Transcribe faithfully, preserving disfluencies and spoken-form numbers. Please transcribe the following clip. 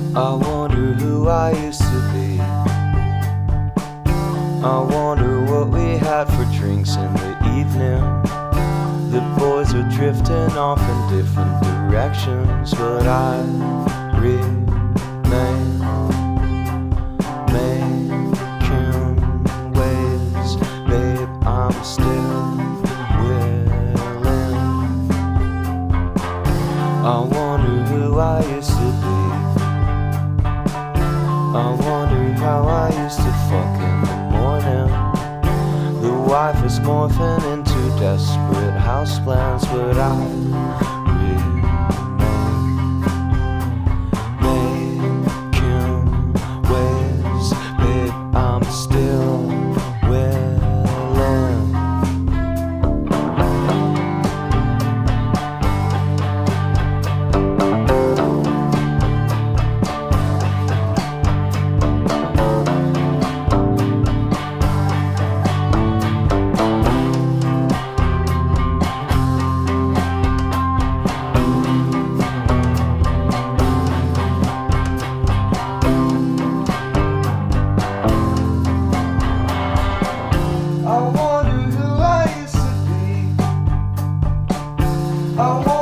I wonder who I used to be. I wonder what we had for drinks in the evening. The boys are drifting off in different directions, but I remain making waves. Babe, I'm still willing. I wonder who I used to be. I wonder how I used to fuck in the morning. The wife is morphing into desperate houseplants, but I remain making waves. Babe, I'm still willing. I wonder who I used to be. I